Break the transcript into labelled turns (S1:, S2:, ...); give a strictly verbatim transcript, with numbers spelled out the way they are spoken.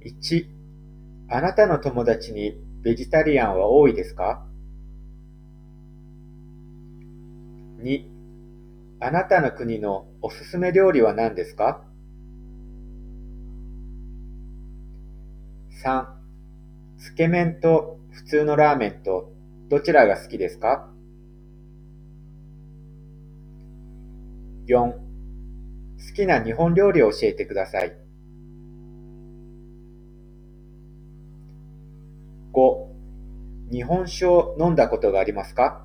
S1: いち、あなたの友達にベジタリアンは多いですか？ に、あなたの国のおすすめ料理は何ですか？ さん、つけ麺と普通のラーメンとどちらが好きですか？ よん、好きな日本料理を教えてください。ご、日本酒を飲んだことがありますか？